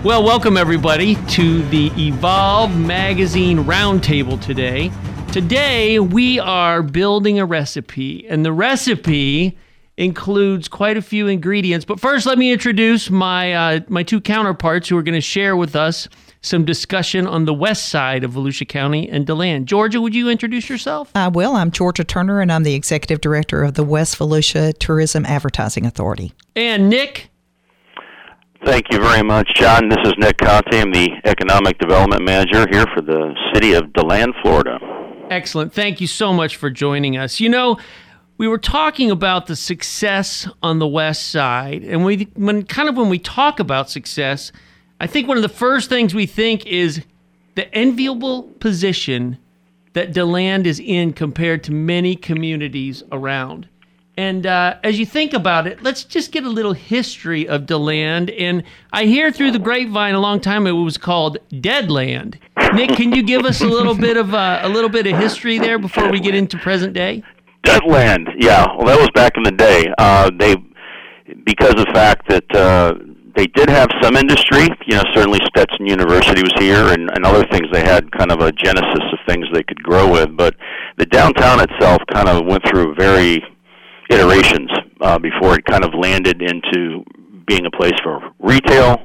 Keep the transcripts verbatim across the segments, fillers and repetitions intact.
Well, welcome everybody to the Evolve Magazine Roundtable today. Today we are building a recipe, and the recipe includes quite a few ingredients. But first, let me introduce my uh, my two counterparts who are going to share with us some discussion on the west side of Volusia County and DeLand. Georgia, would you introduce yourself? I will. I'm Georgia Turner, and I'm the Executive Director of the West Volusia Tourism Advertising Authority. And Nick? Thank you very much, John. This is Nick Conte. I'm the Economic Development Manager here for the city of DeLand, Florida. Excellent. Thank you so much for joining us. You know, we were talking about the success on the west side, and we when kind of when we talk about success, I think one of the first things we think is the enviable position that DeLand is in compared to many communities around. And uh, as you think about it, let's just get a little history of DeLand. And I hear through the grapevine a long time ago it was called Deadland. Nick, can you give us a little bit of uh, a little bit of history there before we get into present day? Deadland, yeah. Well, that was back in the day. Uh, they, because of the fact that uh, they did have some industry. You know, certainly Stetson University was here, and, and other things. They had kind of a genesis of things they could grow with. But the downtown itself kind of went through very iterations uh, before it kind of landed into being a place for retail,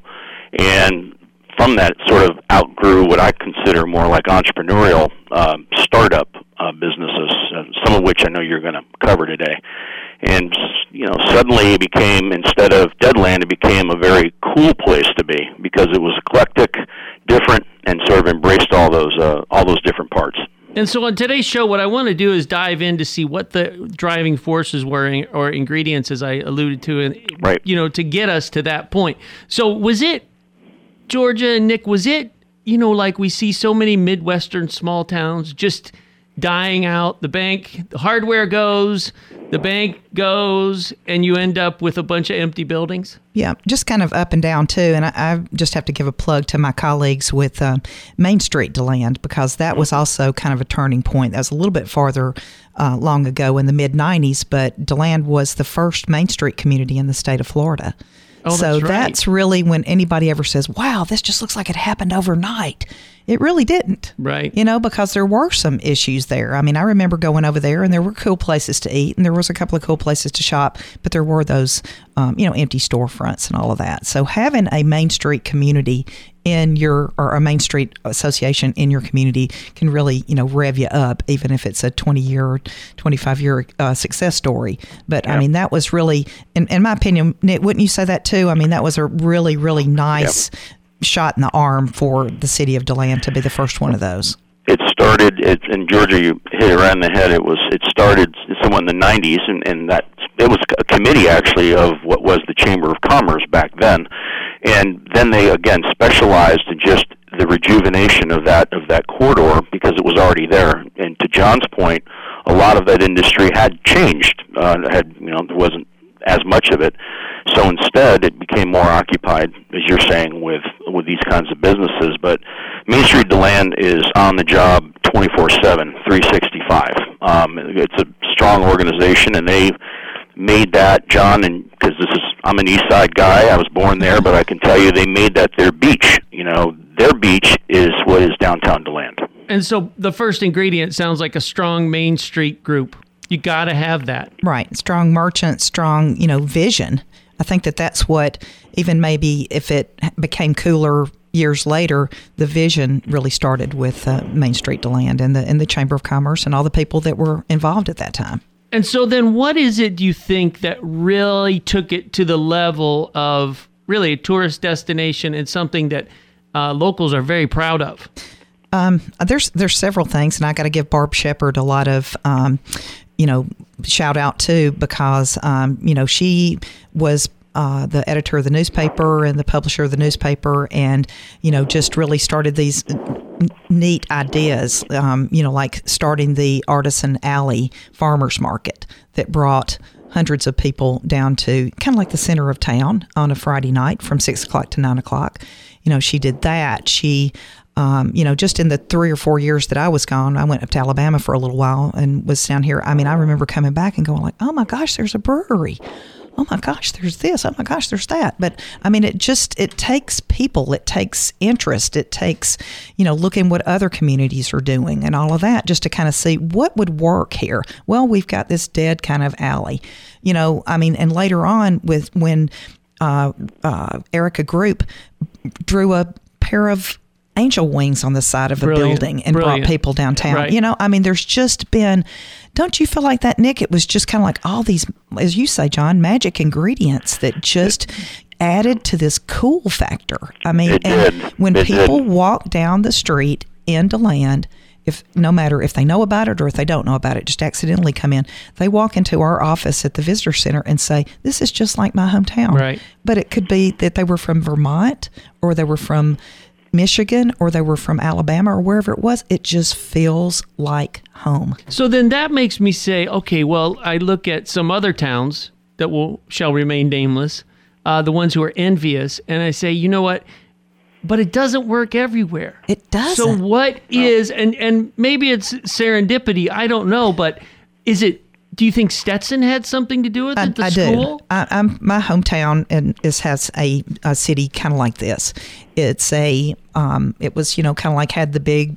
and from that sort of outgrew what I consider more like entrepreneurial uh, startup uh, businesses, uh, some of which I know you're going to cover today. And, you know, suddenly it became, instead of Deadland, it became a very cool place to be because it was eclectic, different, and sort of embraced all those uh, all those different parts. And so on today's show, what I want to do is dive in to see what the driving forces were or ingredients, as I alluded to, and right. you know, to get us to that point. So was it, Georgia and Nick, was it, you know, like we see so many Midwestern small towns just dying out? The bank, the hardware goes, the bank goes, and you end up with a bunch of empty buildings? Yeah, just kind of up and down, too. And I, I just have to give a plug to my colleagues with uh, Main Street DeLand, because that was also kind of a turning point. That was a little bit farther uh, long ago in the mid nineties, but DeLand was the first Main Street community in the state of Florida. Oh, so that's right. That's really when anybody ever says, wow, this just looks like it happened overnight. It really didn't. Right. You know, because there were some issues there. I mean, I remember going over there and there were cool places to eat and there was a couple of cool places to shop, but there were those, um, you know, empty storefronts and all of that. So having a Main Street community in your, or a Main Street association in your community can really, you know, rev you up, even if it's a twenty year, twenty-five year uh, success story. But yep. I mean, that was really, in, in my opinion, Nick, wouldn't you say that too? I mean, that was a really, really nice yep. shot in the arm for the city of DeLand to be the first one of those. It started, it, in Georgia, you hit it right in the head. It was, it started somewhat in the nineties, and, and that it was a committee actually of what was the Chamber of Commerce back then, and then they again specialized in just the rejuvenation of that of that corridor because it was already there. And to John's point, a lot of that industry had changed. Uh, had you know there wasn't as much of it. So instead, it became more occupied, as you're saying, with with these kinds of businesses. But Main Street DeLand is on the job twenty-four seven, three sixty-five. Um, it's a strong organization, and they've made that, John, and because this is, I'm an East Side guy. I was born there, but I can tell you they made that their beach. You know, their beach is what is downtown DeLand. And so the first ingredient sounds like a strong Main Street group. You got to have that. Right. Strong merchant, strong, you know, vision. I think that that's what, even maybe if it became cooler years later, the vision really started with uh, Main Street DeLand and the, and the Chamber of Commerce and all the people that were involved at that time. And so then what is it, do you think, that really took it to the level of really a tourist destination and something that uh, locals are very proud of? Um, there's there's several things, and I got to give Barb Shepard a lot of, um, you know, shout out too, because, um, you know, she was uh, the editor of the newspaper and the publisher of the newspaper, and, you know, just really started these neat ideas, um, you know, like starting the Artisan Alley Farmers Market that brought hundreds of people down to kind of like the center of town on a Friday night from six o'clock to nine o'clock. You know, she did that. She, um, you know, just in the three or four years that I was gone, I went up to Alabama for a little while and was down here. I mean, I remember coming back and going like, oh my gosh, there's a brewery. oh my gosh, there's this, oh my gosh, there's that. But I mean, it just, it takes people, it takes interest, it takes, you know, looking what other communities are doing and all of that, just to kind of see what would work here. Well, we've got this dead kind of alley, you know, I mean, and later on with when uh, uh, Erica Group drew a pair of angel wings on the side of a Brilliant. building and Brilliant. brought people downtown. Right. You know, I mean, there's just been, don't you feel like that, Nick? It was just kind of like all these, as you say, John, magic ingredients that just added to this cool factor. I mean, It and did. when It people did. walk down the street into land, if no matter if they know about it or if they don't know about it, just accidentally come in, they walk into our office at the visitor center and say, this is just like my hometown. Right. But it could be that they were from Vermont or they were from Michigan or they were from Alabama or wherever it was. It just feels like home. So then that makes me say, okay, well, I look at some other towns that will shall remain nameless, uh, the ones who are envious, and I say, you know what? But it doesn't work everywhere. It doesn't. So what is, and, and maybe it's serendipity, I don't know, but is it, do you think Stetson had something to do with it, I, the I school? do. I, I'm my hometown and is has a, a city kind of like this. It's a um, it was you know kind of like had the big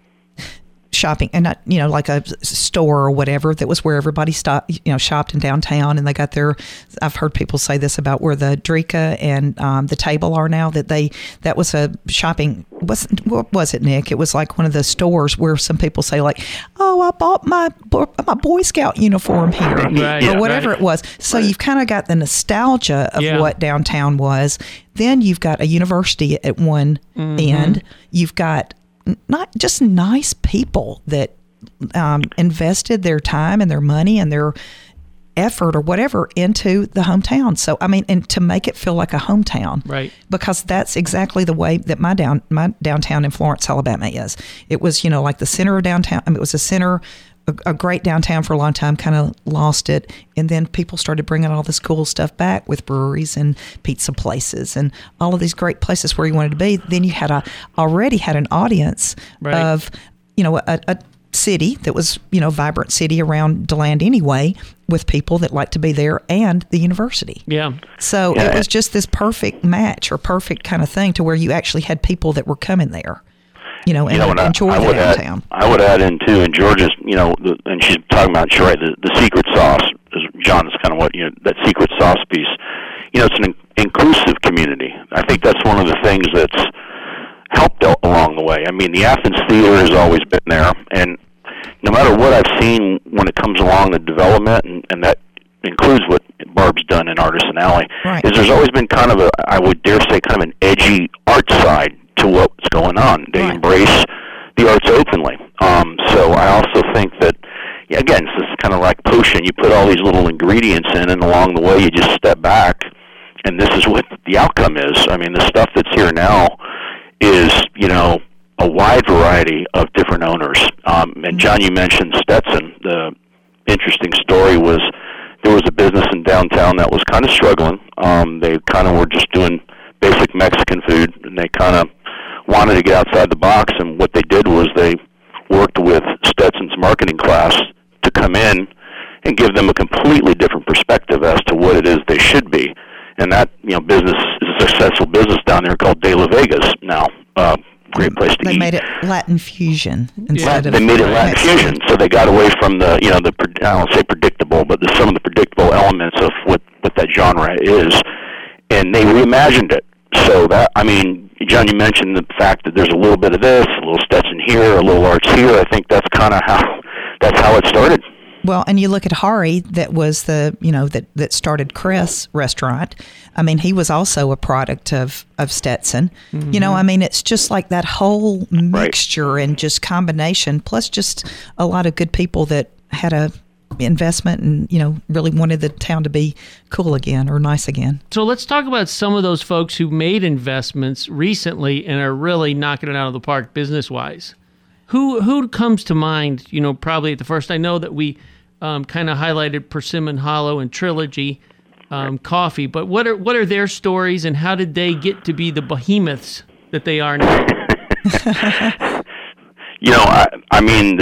shopping and not you know like a store or whatever that was where everybody stopped you know shopped in downtown, and they got their, I've heard people say this about where the Drika and um, the Table are now, that they that was a shopping, was what was it, Nick? It was like one of the stores where some people say like, oh, I bought my my Boy Scout uniform here Right, or whatever right. it was. So you've kind of got the nostalgia of Yeah. what downtown was. Then you've got a university at one Mm-hmm. end. You've got n- not just nice people that um, invested their time and their money and their effort or whatever into the hometown. So I mean, and to make it feel like a hometown, Right. Because that's exactly the way that my down my downtown in Florence, Alabama is. It was you know like the center of downtown. I mean, it was a center. A, a great downtown for a long time, kind of lost it, and then people started bringing all this cool stuff back with breweries and pizza places and all of these great places where you wanted to be. Then you had a already had an audience Right. of, you know, a, a city that was, you know, vibrant city around DeLand anyway, with people that like to be there and the university. Yeah. So Yeah. it was just this perfect match or perfect kind of thing to where you actually had people that were coming there. You know, and You know, and I, enjoy I the would add, downtown. I would add in too, and Georgia's, you know, the, and she's talking about, she's right, the, the secret sauce. Is, John is kind of what, you know, that secret sauce piece. You know, it's an in- inclusive community. I think that's one of the things that's helped al- along the way. I mean, the Athens Theater has always been there, and no matter what I've seen when it comes along the development, and, and that includes what Barb's done in Artisan Alley, Right. is there's always been kind of a, I would dare say, kind of an edgy art side to what's going on. They Right. embrace the arts openly. Um, so I also think that, yeah, again, it's just kind of like potion. You put all these little ingredients in, and along the way you just step back, and this is what the outcome is. I mean, the stuff that's here now is, you know, a wide variety of different owners. Um, and John, you mentioned Stetson. The interesting story was there was a business in downtown that was kind of struggling. Um, they kind of were just doing basic Mexican food, and they kind of wanted to get outside the box, and what they did was they worked with Stetson's marketing class to come in and give them a completely different perspective as to what it is they should be. And that, you know, business is a successful business down there called De La Vegas now. Uh, great place to They eat. made it Latin fusion instead of They made it Latin Mexican. fusion, so they got away from the, you know, the pre- I don't say predictable, but the, some of the predictable elements of what, what that genre is, and they reimagined it. So that, I mean, John, you mentioned the fact that there's a little bit of this, a little Stetson here, a little arts here. I think that's kind of how that's how it started. Well, and you look at Hari, that was the, you know, that, that started Chris Restaurant. I mean, he was also a product of, of Stetson. Mm-hmm. You know, I mean, it's just like that whole mixture right. and just combination, plus just a lot of good people that had a investment and, you know, really wanted the town to be cool again or nice again. So let's talk about some of those folks who made investments recently and are really knocking it out of the park business-wise. Who who comes to mind, you know, probably at the first? I know that we um, kind of highlighted Persimmon Hollow and Trilogy um, Coffee, but what are what are their stories, and how did they get to be the behemoths that they are now? You know, I, I mean, the,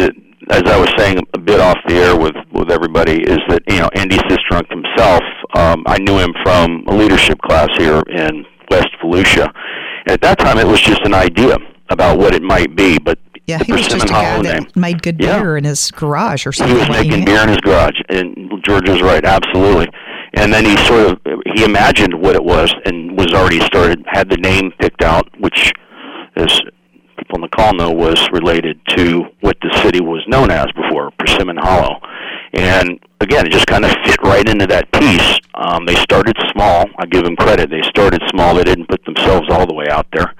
as I was saying a bit off the air with, with everybody, is that, you know, Andy Sistrunk himself, um, I knew him from a leadership class here in West Volusia. And at that time, it was just an idea about what it might be, but yeah, the he was Persimmon just a guy Hollow that name, made good Yeah. beer in his garage or something. he was making beer in his garage, and George was right, absolutely. And then he sort of, he imagined what it was and was already started, had the name picked out, which, as people on the call know, was related to what the city was known as before, Persimmon Hollow. And again, it just kind of fit right into that piece. Um, they started small. I give them credit. They started small. They didn't put themselves all the way out there.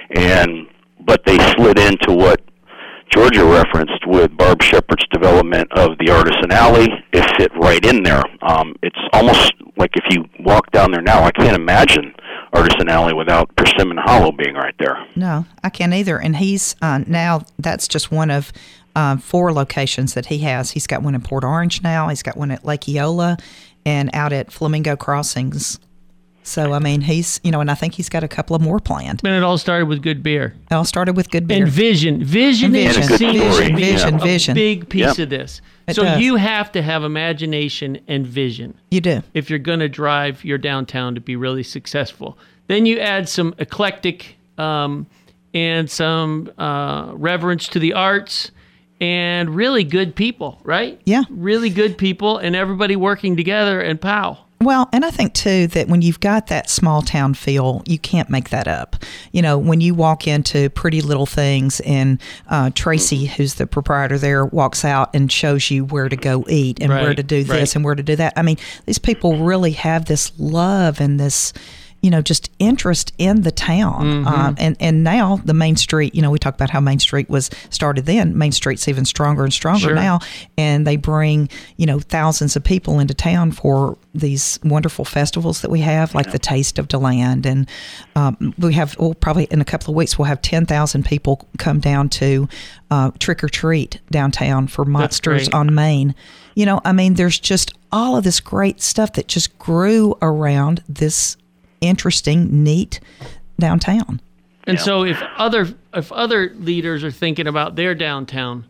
And but they slid into what Georgia referenced with Barb Shepherd's development of the Artisan Alley. It fit right in there. Um, it's almost like if you walk down there now, I can't imagine Artisan Alley without Persimmon Hollow being right there. No, I can't either. And he's uh, now, that's just one of uh, four locations that he has. He's got one in Port Orange now. He's got one at Lake Eola and out at Flamingo Crossings. So, I mean, he's, you know, and I think he's got a couple of more planned. And it all started with good beer. It all started with good beer. And vision. Vision, And vision. is And a good seen story. to be Vision, a vision. big piece Yep. of this. It so does. you have to have imagination and vision You do. if you're going to drive your downtown to be really successful. Then you add some eclectic um, and some uh, reverence to the arts and really good people, right? Yeah. Really good people and everybody working together and pow. Well, and I think, too, that when you've got that small town feel, you can't make that up. You know, when you walk into Pretty Little Things and uh, Tracy, who's the proprietor there, walks out and shows you where to go eat and Right, where to do this right. and where to do that. I mean, these people really have this love and this, you know, just interest in the town. Mm-hmm. Um, and, and now the Main Street, you know, we talk about how Main Street was started then. Main Street's even stronger and stronger Sure. now. And they bring, you know, thousands of people into town for these wonderful festivals that we have, like the Taste of DeLand. And um, we have, well, probably in a couple of weeks, we'll have ten thousand people come down to uh, Trick or Treat downtown for Monsters great. on Main. You know, I mean, there's just all of this great stuff that just grew around this interesting, neat downtown. And Yeah. so if other if other leaders are thinking about their downtown,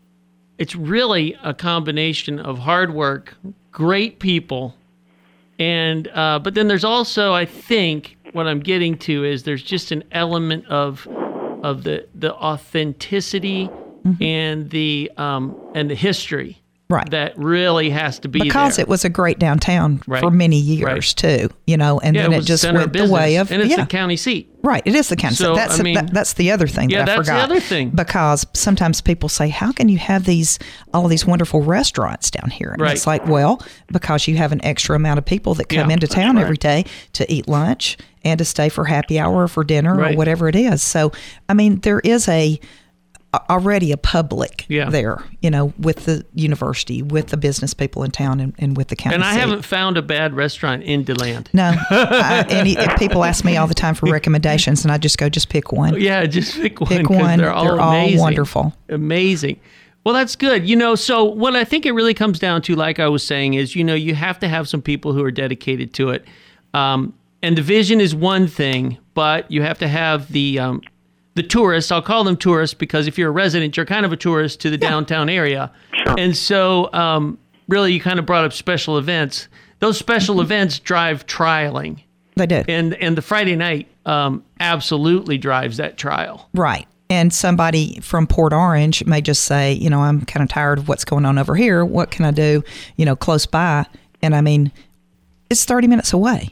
it's really a combination of hard work, great people, and uh, but then there's also, I think, what I'm getting to is there's just an element of of the the authenticity Mm-hmm. and the um, and the history Right. that really has to be Because there. it was a great downtown Right. for many years, Right. too, you know, and yeah, then it it, was just center went of the way business, of, and it's yeah. the county seat. Right, it is the county. So, that's I mean- that, that's the other thing Yeah, that I that's the forgot. other thing. Because sometimes people say, "How can you have these all of these wonderful restaurants down here?" And Right. it's like, well, because you have an extra amount of people that come Yeah, into that's town right. every day to eat lunch and to stay for happy hour or for dinner Right. or whatever it is. So, I mean, there is a already a public Yeah. there, you know, with the university, with the business people in town, and, and with the county And I seat. haven't found a bad restaurant in DeLand. No, I, and he, if people ask me all the time for recommendations, and I just go, just pick one. Yeah, just pick one. Pick 'cause one. They're all They're all amazing. wonderful. Amazing. Well, that's good. You know, so what I think it really comes down to, like I was saying, is, you know, you have to have some people who are dedicated to it. Um, and the vision is one thing, but you have to have the um, the tourists. I'll call them tourists because if you're a resident, you're kind of a tourist to the downtown area. Sure. And so um, really you kind of brought up special events. Those special events drive trialing. They do. And and the Friday night um, absolutely drives that trial. Right. And somebody from Port Orange may just say, you know, I'm kind of tired of what's going on over here. What can I do, you know, close by? And I mean, it's thirty minutes away.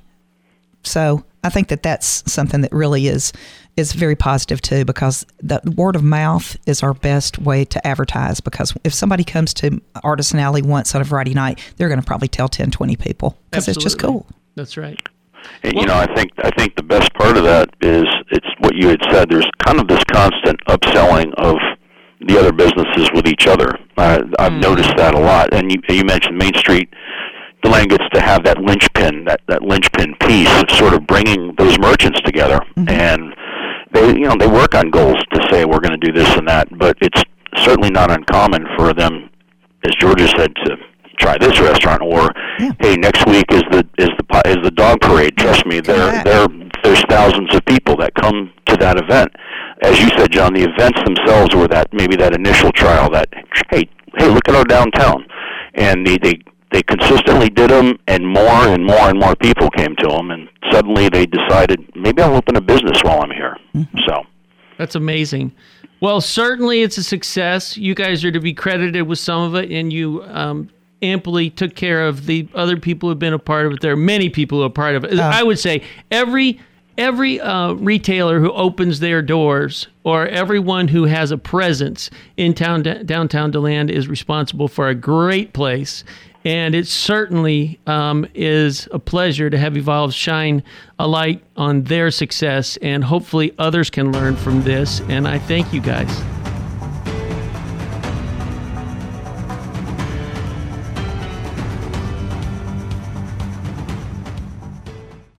So I think that that's something that really is is very positive too, because the word of mouth is our best way to advertise. Because if somebody comes to Artisan Alley once on a Friday night, they're going to probably tell ten, twenty people because it's just Absolutely. cool. That's right. And, Well- you know, I think I think the best part of that is it's what you had said. There's kind of this constant upselling of the other businesses with each other. Uh, I've Mm. noticed that a lot. And you, you mentioned Main Street. DeLand gets to have that linchpin, that, that linchpin piece of sort of bringing those merchants together. Mm-hmm. And they, you know, they work on goals to say we're going to do this and that, but it's certainly not uncommon for them, as Georgia said, to try this restaurant, or Yeah. hey, next week is the is the pi- is the dog parade. Trust me, there Correct. there there's thousands of people that come to that event. as you said, John, the events themselves were that maybe that initial trial that, hey, hey, look at our downtown. And they, they, they consistently did them, and more and more and more people came to them, and suddenly they decided, maybe I'll open a business while I'm here. Mm-hmm. So that's amazing. Well, certainly it's a success. You guys are to be credited with some of it, and you um, amply took care of the other people who have been a part of it. There are many people who are part of it. Uh, I would say every every uh, retailer who opens their doors, or everyone who has a presence in town, d- downtown DeLand, is responsible for a great place. And it certainly um, is a pleasure to have Evolve shine a light on their success, and hopefully others can learn from this. And I thank you guys.